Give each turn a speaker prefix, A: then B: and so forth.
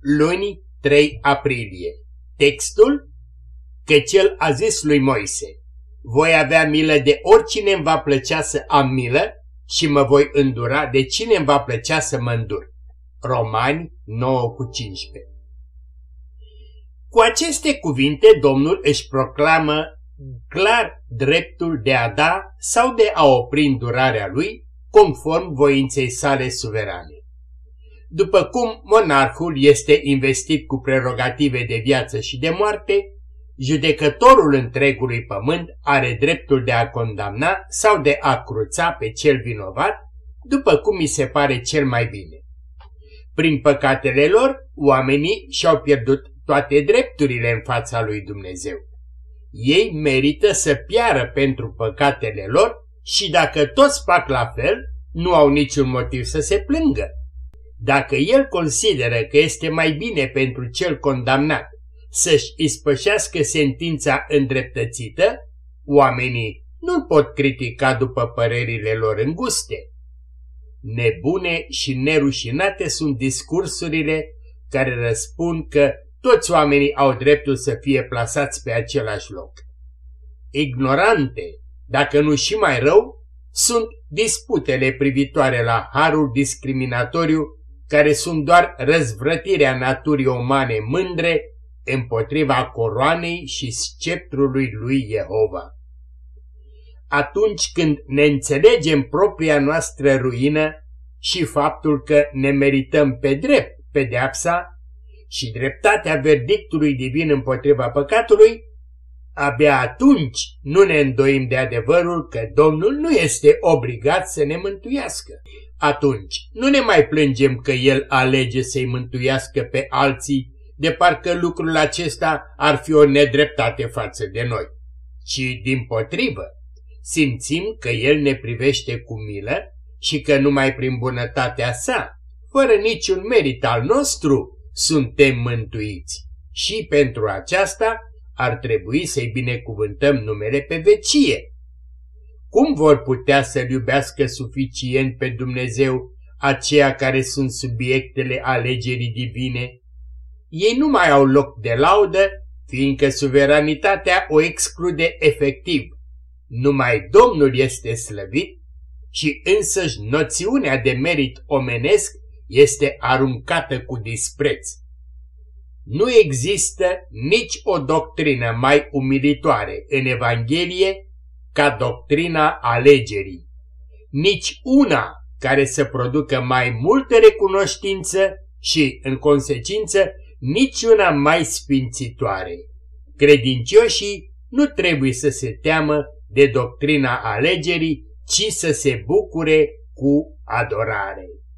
A: luni 3 aprilie. Textul: Căci el a zis lui Moise: voi avea milă de oricine îmi va plăcea să am milă și mă voi îndura de cine îmi va plăcea să mă îndur. Romani 9:15. Cu aceste cuvinte Domnul își proclamă clar dreptul de a da sau de a opri îndurarea lui conform voinței sale suverane. După cum monarhul este investit cu prerogative de viață și de moarte, judecătorul întregului pământ are dreptul de a condamna sau de a cruța pe cel vinovat, după cum îi se pare cel mai bine. Prin păcatele lor, oamenii și-au pierdut toate drepturile în fața lui Dumnezeu. Ei merită să piară pentru păcatele lor și dacă toți fac la fel, nu au niciun motiv să se plângă. Dacă el consideră că este mai bine pentru cel condamnat să-și ispășească sentința îndreptățită, oamenii nu-l pot critica după părerile lor înguste. Nebune și nerușinate sunt discursurile care răspund că toți oamenii au dreptul să fie plasați pe același loc. Ignorante, dacă nu și mai rău, sunt disputele privitoare la harul discriminatoriu, care sunt doar răzvrătirea naturii umane mândre împotriva coroanei și sceptrului lui Jehova. Atunci când ne înțelegem propria noastră ruină și faptul că ne merităm pe drept pedeapsa și dreptatea verdictului divin împotriva păcatului, abia atunci nu ne îndoim de adevărul că Domnul nu este obligat să ne mântuiască. Atunci nu ne mai plângem că El alege să-i mântuiască pe alții, de parcă lucrul acesta ar fi o nedreptate față de noi, ci dimpotrivă, simțim că El ne privește cu milă și că numai prin bunătatea sa, fără niciun merit al nostru, suntem mântuiți și pentru aceasta ar trebui să-i binecuvântăm numele pe vecie. Cum vor putea să-L iubească suficient pe Dumnezeu aceia care sunt subiectele alegerii divine? Ei nu mai au loc de laudă, fiindcă suveranitatea o exclude efectiv. Numai Domnul este slăvit și însăși noțiunea de merit omenesc este aruncată cu dispreț. Nu există nici o doctrină mai umilitoare în Evanghelie ca doctrina alegerii, nici una care să producă mai multă recunoștință și, în consecință, niciuna mai sfințitoare. Credincioșii nu trebuie să se teamă de doctrina alegerii, ci să se bucure cu adorare.